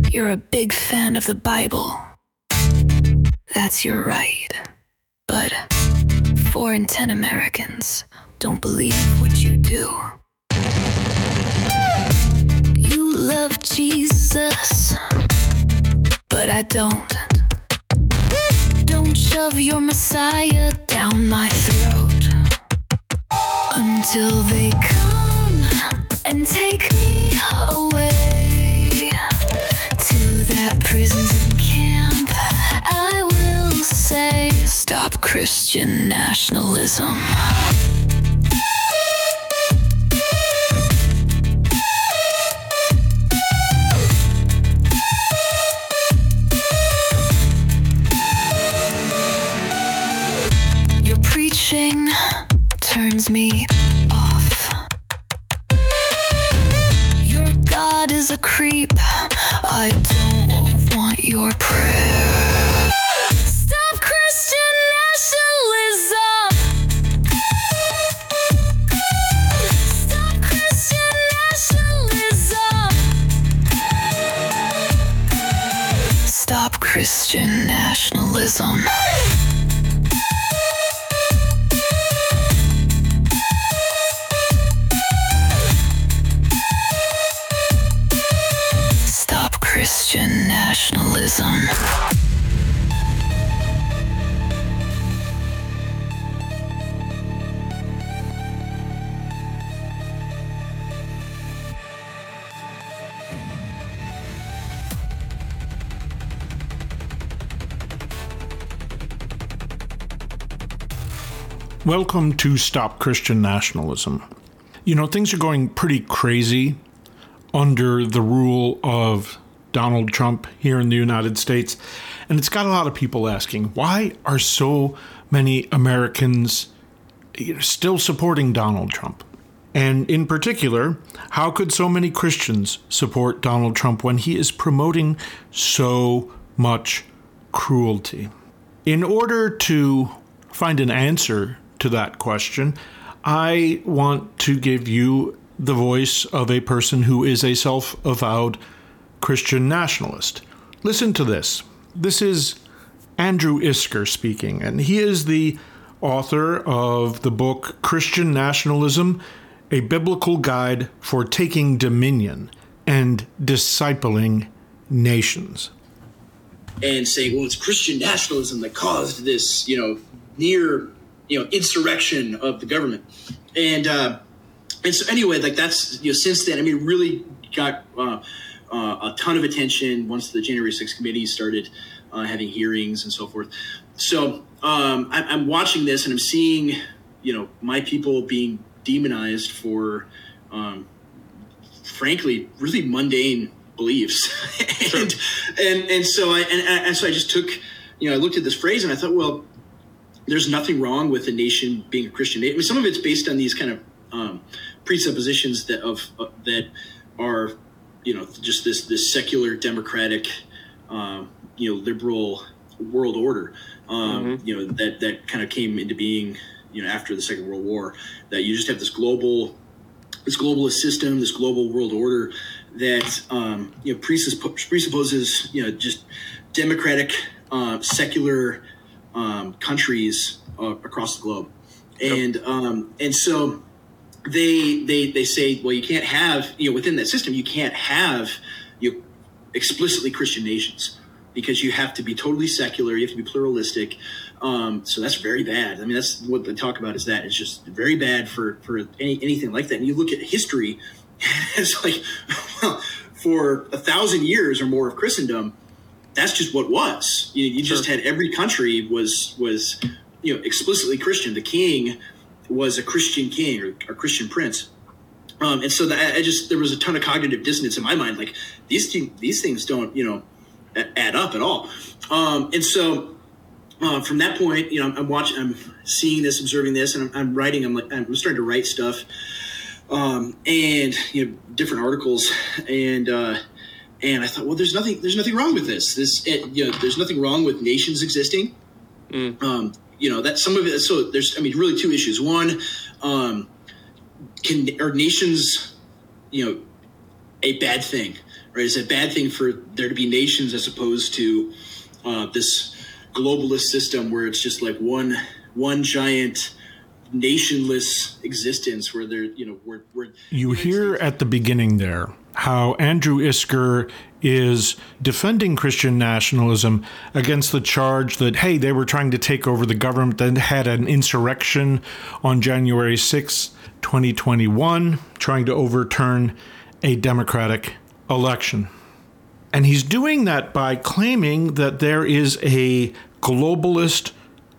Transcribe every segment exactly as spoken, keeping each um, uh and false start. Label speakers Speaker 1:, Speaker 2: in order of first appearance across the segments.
Speaker 1: You're a big fan of the Bible. That's your right. But four in ten Americans don't believe what you do. You love Jesus, but I don't. Don't shove your Messiah down my throat until they come and take me away to that prison camp. I will say, stop Christian nationalism. Your preaching turns me off. Your God is a creep. I don't want your prayer. Stop Christian nationalism. Stop Christian nationalism. Stop Christian nationalism. Stop Christian nationalism.
Speaker 2: Welcome to Stop Christian Nationalism. You know, things are going pretty crazy under the rule of Donald Trump here in the United States. And it's got a lot of people asking, why are so many Americans still supporting Donald Trump? And in particular, how could so many Christians support Donald Trump when he is promoting so much cruelty? In order to find an answer to that question, I want to give you the voice of a person who is a self-avowed Christian nationalist. Listen to this. This is Andrew Isker speaking, and he is the author of the book Christian Nationalism, A Biblical Guide for Taking Dominion and Discipling Nations.
Speaker 3: And saying, well, it's Christian nationalism that caused this, you know, near, you know, insurrection of the government. And, uh, and so anyway, like that's, you know, since then, I mean, it really got uh, uh, a ton of attention once the January sixth committee started uh, having hearings and so forth. So um, I, I'm watching this and I'm seeing, you know, my people being demonized for, um, frankly, really mundane beliefs. and, and, and so I, and, and so I just took, you know, I looked at this phrase and I thought, well, there's nothing wrong with a nation being a Christian nation. I mean, some of it's based on these kind of um, presuppositions that of uh, that are, you know, just this this secular, democratic, um, you know, liberal world order, um, mm-hmm. you know, that that kind of came into being, you know, after the Second World War. That you just have this global, this globalist system, this global world order that um, you know presupposes, you know, just democratic, uh, secular. Um, countries uh, across the globe, and yep. um, and so they they they say, well, you can't have, you know, within that system, you can't have, you know, explicitly Christian nations because you have to be totally secular, you have to be pluralistic. Um, so that's very bad. I mean, that's what they talk about is that it's just very bad for for any, anything like that. And you look at history, it's like, well, for a thousand years or more of Christendom. That's just what was. You, you just sure. had every country was was you know explicitly Christian. The king was a Christian king or a Christian prince, um, and so that I just there was a ton of cognitive dissonance in my mind. Like these these things don't you know add up at all. Um, and so uh, from that point, you know, I'm, I'm watching, I'm seeing this, observing this, and I'm, I'm writing. I'm like I'm starting to write stuff, um, and you know different articles and. Uh, And I thought, well, there's nothing, there's nothing wrong with this. This, it, you know, there's nothing wrong with nations existing. Mm. Um, you know, that some of it. So there's, I mean, really two issues. One, um, can are nations, you know, a bad thing, right? It's a bad thing for there to be nations as opposed to uh, this globalist system where it's just like one one giant nationless existence where there, you know, where, where
Speaker 2: you hear at the beginning there how Andrew Isker is defending Christian nationalism against the charge that, hey, they were trying to take over the government, then had an insurrection on January sixth, twenty twenty-one, trying to overturn a democratic election. And he's doing that by claiming that there is a globalist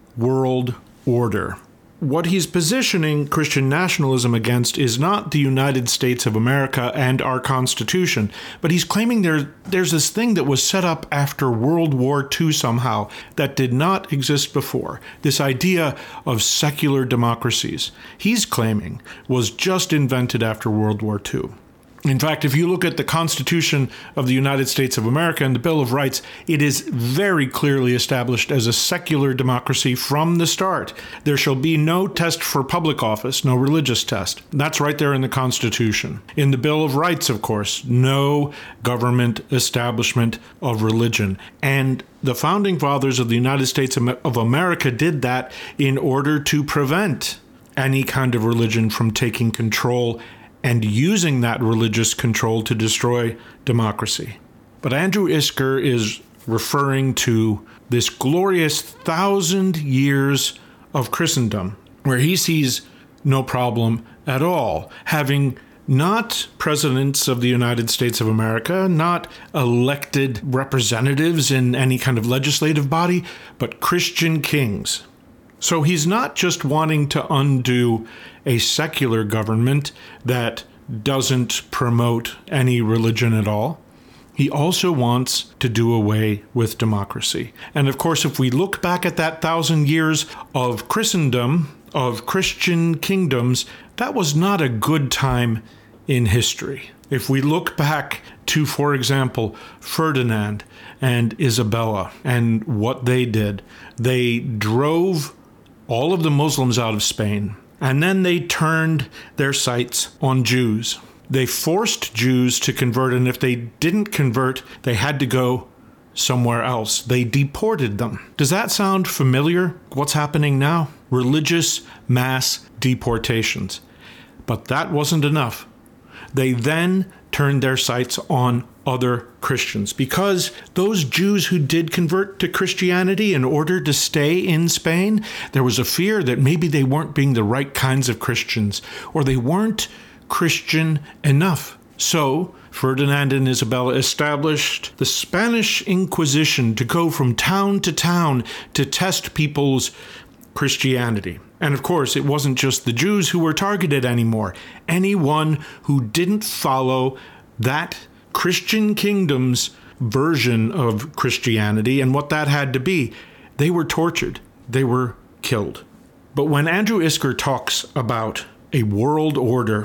Speaker 2: world order. What he's positioning Christian nationalism against is not the United States of America and our Constitution, but he's claiming there, there's this thing that was set up after World War Two somehow that did not exist before. This idea of secular democracies, he's claiming, was just invented after World War Two. In fact, if you look at the Constitution of the United States of America and the Bill of Rights, it is very clearly established as a secular democracy from the start. There shall be no test for public office, no religious test. That's right there in the Constitution. In the Bill of Rights, of course, no government establishment of religion. And the Founding Fathers of the United States of America did that in order to prevent any kind of religion from taking control and using that religious control to destroy democracy. But Andrew Isker is referring to this glorious thousand years of Christendom, where he sees no problem at all, having not presidents of the United States of America, not elected representatives in any kind of legislative body, but Christian kings. So he's not just wanting to undo a secular government that doesn't promote any religion at all. He also wants to do away with democracy. And of course, if we look back at that thousand years of Christendom, of Christian kingdoms, that was not a good time in history. If we look back to, for example, Ferdinand and Isabella and what they did, they drove all of the Muslims out of Spain, and then they turned their sights on Jews. They forced Jews to convert, and if they didn't convert, they had to go somewhere else. They deported them. Does that sound familiar? What's happening now? Religious mass deportations. But that wasn't enough. They then turned their sights on other Christians, because those Jews who did convert to Christianity in order to stay in Spain, there was a fear that maybe they weren't being the right kinds of Christians, or they weren't Christian enough. So Ferdinand and Isabella established the Spanish Inquisition to go from town to town to test people's Christianity. And of course, it wasn't just the Jews who were targeted anymore. Anyone who didn't follow that Christian kingdom's version of Christianity and what that had to be, they were tortured. They were killed. But when Andrew Isker talks about a world order,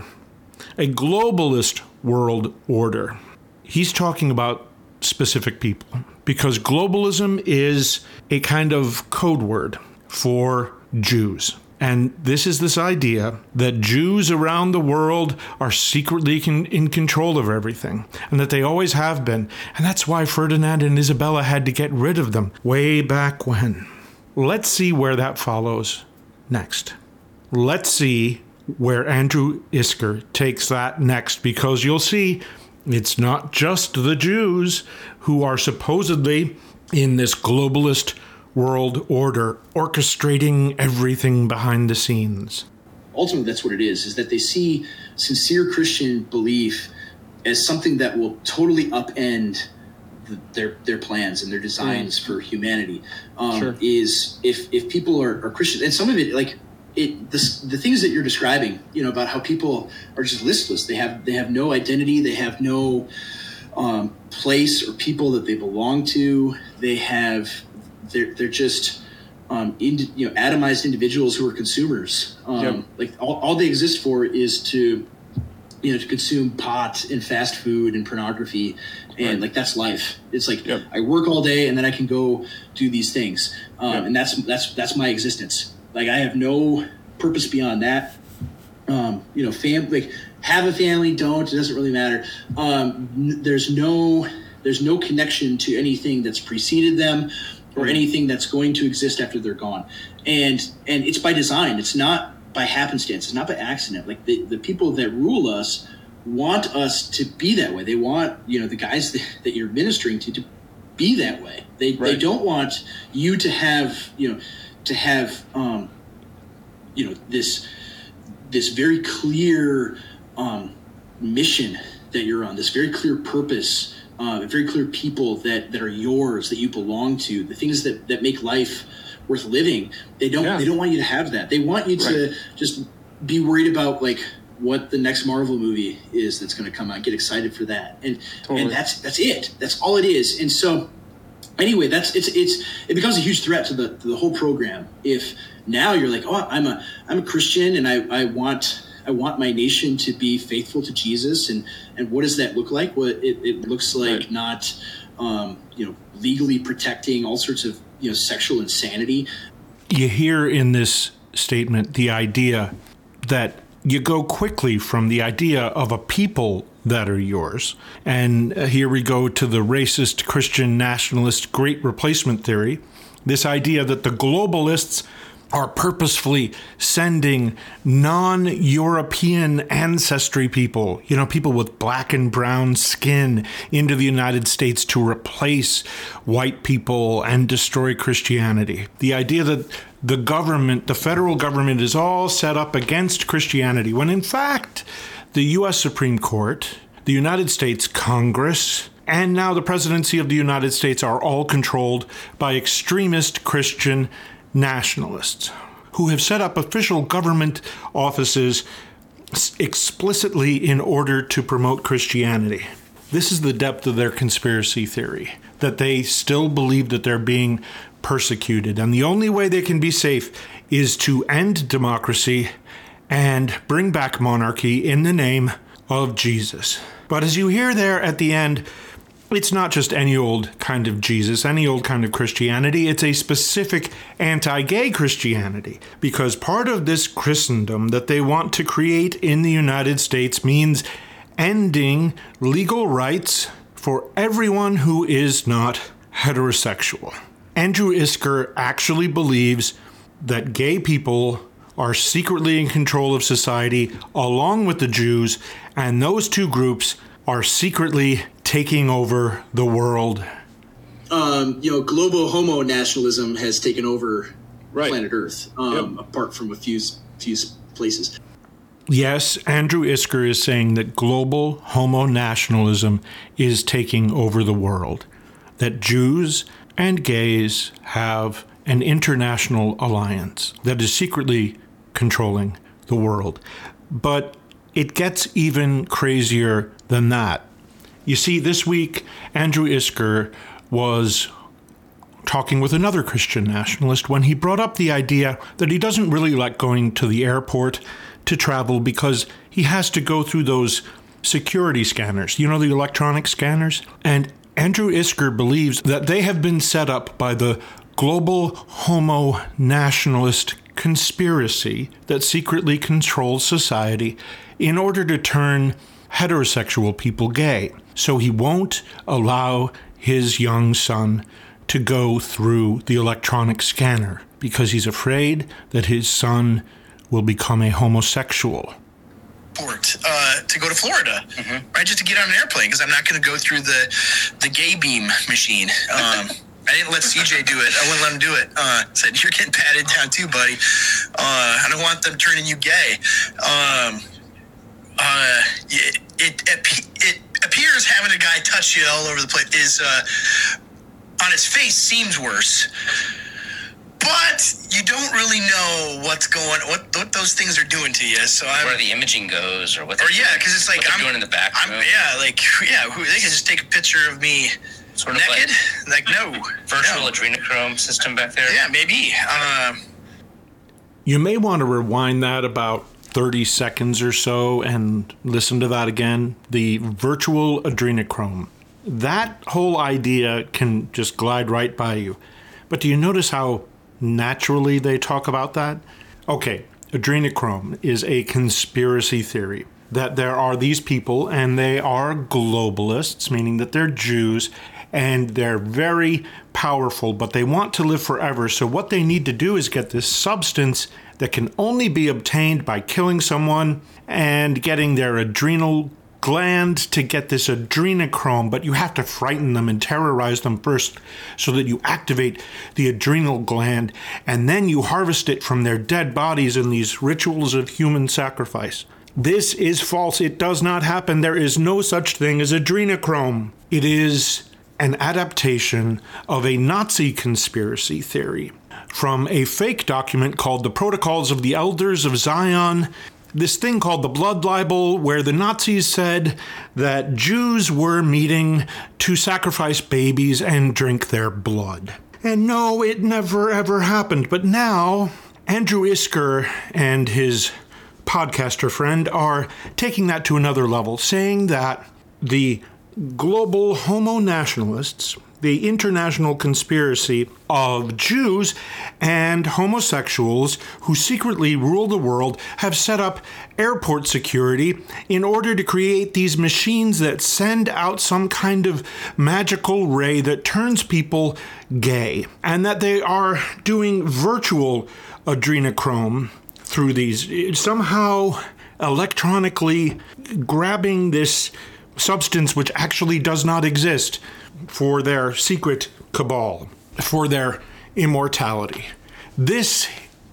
Speaker 2: a globalist world order, he's talking about specific people, because globalism is a kind of code word for Jews. And this is this idea that Jews around the world are secretly con- in control of everything, and that they always have been. And that's why Ferdinand and Isabella had to get rid of them way back when. Let's see where that follows next. Let's see where Andrew Isker takes that next, because you'll see it's not just the Jews who are supposedly in this globalist world order, orchestrating everything behind the scenes.
Speaker 3: Ultimately, that's what it is, is that they see sincere Christian belief as something that will totally upend the, their their plans and their designs mm. for humanity. Um, sure. Is if if people are, are Christians, and some of it, like it, the the things that you're describing, you know, about how people are just listless. They have they have no identity. They have no um, place or people that they belong to. They have. They're they're just um, ind- you know atomized individuals who are consumers. Um, yep. Like all, all they exist for is to you know to consume pot and fast food and pornography, and right. like that's life. It's like yep. I work all day and then I can go do these things, um, yep. and that's that's that's my existence. Like I have no purpose beyond that. um, you know, fam like have a family, don't, it doesn't really matter. Um, n- there's no there's no connection to anything that's preceded them or anything that's going to exist after they're gone. And and it's by design. It's not by happenstance. It's not by accident. Like the, the people that rule us want us to be that way. They want, you know, the guys that, that you're ministering to to be that way. They right. they don't want you to have, you know, to have um, you know, this this very clear um, mission that you're on, this very clear purpose, uh, very clear people that, that are yours, that you belong to, the things that, that make life worth living. They don't yeah. they don't want you to have that. They want you to right. just be worried about like what the next Marvel movie is that's going to come out. Get excited for that, and totally. and that's that's it. That's all it is. And so, anyway, that's it's it's it becomes a huge threat to the to the whole program. If now you're like, oh, I'm a I'm a Christian, and I, I want I want my nation to be faithful to Jesus, and and what does that look like? Well, it, it looks like right. not um, you know legally protecting all sorts of you know sexual insanity.
Speaker 2: You hear in this statement the idea that you go quickly from the idea of a people that are yours. And here we go to the racist Christian nationalist great replacement theory. This idea that the globalists are purposefully sending non-European ancestry people, you know, people with black and brown skin into the United States to replace white people and destroy Christianity. The idea that the government, the federal government, is all set up against Christianity, when in fact, the U S Supreme Court, the United States Congress, and now the presidency of the United States are all controlled by extremist Christian nationalists who have set up official government offices explicitly in order to promote Christianity. This is the depth of their conspiracy theory, that they still believe that they're being persecuted. And the only way they can be safe is to end democracy and bring back monarchy in the name of Jesus. But as you hear there at the end, it's not just any old kind of Jesus, any old kind of Christianity. It's a specific anti-gay Christianity, because part of this Christendom that they want to create in the United States means ending legal rights for everyone who is not heterosexual. Andrew Isker actually believes that gay people are secretly in control of society along with the Jews, and those two groups are secretly taking over the world.
Speaker 3: Um, you know, global homo nationalism has taken over right. planet Earth, um, yep. apart from a few few places.
Speaker 2: Yes, Andrew Isker is saying that global homo nationalism is taking over the world, that Jews and gays have an international alliance that is secretly controlling the world. But it gets even crazier than that. You see, this week, Andrew Isker was talking with another Christian nationalist when he brought up the idea that he doesn't really like going to the airport to travel because he has to go through those security scanners, you know, the electronic scanners. And Andrew Isker believes that they have been set up by the global homo nationalist conspiracy that secretly controls society in order to turn heterosexual people gay. So he won't allow his young son to go through the electronic scanner because he's afraid that his son will become a homosexual.
Speaker 4: Uh, to go to Florida, mm-hmm. right? Just to get on an airplane, because I'm not going to go through the the gay beam machine. Um, I didn't let C J do it. I wouldn't let him do it. Uh, said, you're getting patted down too, buddy. Uh, I don't want them turning you gay. Um, uh, it, it, it, it appears having a guy touch you all over the place is, uh, on its face, seems worse. But you don't really know what's going, what what those things are doing to you. So I,
Speaker 5: where the imaging goes, or what?
Speaker 4: Or yeah, because it's like
Speaker 5: what
Speaker 4: I'm
Speaker 5: doing in the back.
Speaker 4: I'm, yeah, like yeah, who, they can just take a picture of me sort of naked. Like, like no
Speaker 5: virtual
Speaker 4: no.
Speaker 5: adrenochrome system back there.
Speaker 4: Yeah, maybe. Um,
Speaker 2: you may want to rewind that about thirty seconds or so and listen to that again. The virtual adrenochrome. That whole idea can just glide right by you. But do you notice how naturally they talk about that? Okay, adrenochrome is a conspiracy theory. That there are these people, and they are globalists, meaning that they're Jews, and they're very powerful, but they want to live forever. So what they need to do is get this substance that can only be obtained by killing someone and getting their adrenal gland to get this adrenochrome, but you have to frighten them and terrorize them first so that you activate the adrenal gland, and then you harvest it from their dead bodies in these rituals of human sacrifice. This is false. It does not happen. There is no such thing as adrenochrome. It is an adaptation of a Nazi conspiracy theory from a fake document called the Protocols of the Elders of Zion, this thing called the Blood Libel, where the Nazis said that Jews were meeting to sacrifice babies and drink their blood. And no, it never ever happened. But now, Andrew Isker and his podcaster friend are taking that to another level, saying that the global homo nationalists, the international conspiracy of Jews and homosexuals who secretly rule the world, have set up airport security in order to create these machines that send out some kind of magical ray that turns people gay, and that they are doing virtual adrenochrome through these, somehow electronically grabbing this substance which actually does not exist for their secret cabal, for their immortality. This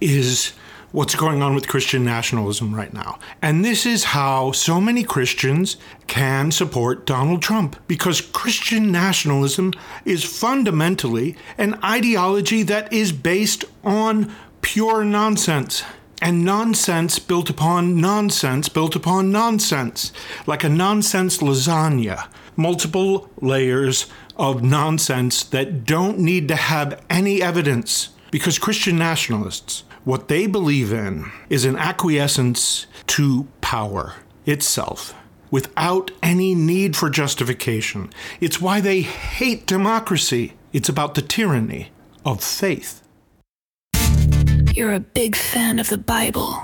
Speaker 2: is what's going on with Christian nationalism right now. And this is how so many Christians can support Donald Trump, because Christian nationalism is fundamentally an ideology that is based on pure nonsense. And nonsense built upon nonsense built upon nonsense, like a nonsense lasagna. Multiple layers of nonsense that don't need to have any evidence. Because Christian nationalists, what they believe in is an acquiescence to power itself, without any need for justification. It's why they hate democracy. It's about the tyranny of faith.
Speaker 1: You're a big fan of the Bible.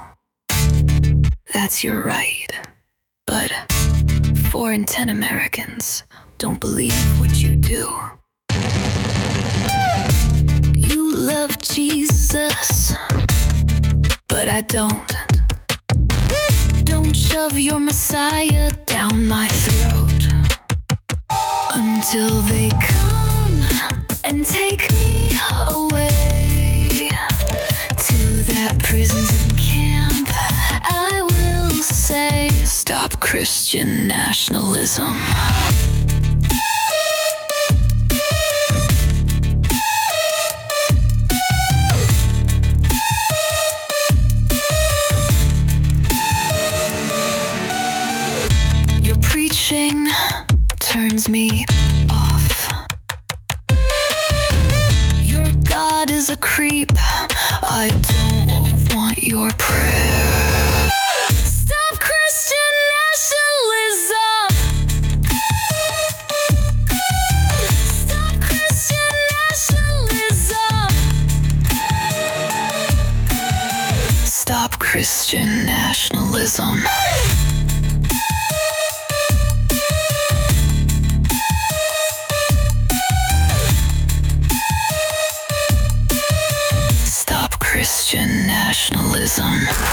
Speaker 1: That's your right. But four in ten Americans don't believe what you do. You love Jesus, but I don't. Don't shove your Messiah down my throat until they come and take me away to that prison camp. I will say, stop Christian nationalism. Your preaching turns me off. Your God is a creep. I don't want your prayer. Stop Christian nationalism. Stop Christian nationalism. Stop Christian nationalism. Christian nationalism.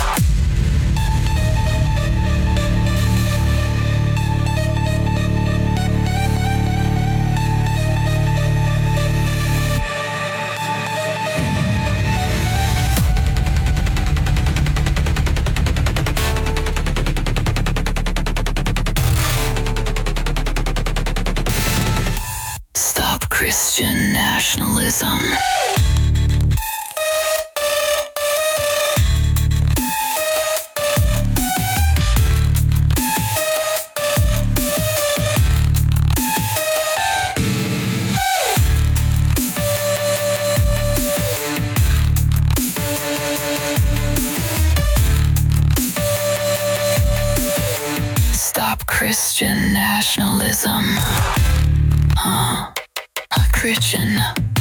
Speaker 1: Stop Christian nationalism. Christian nationalism. Huh. Christian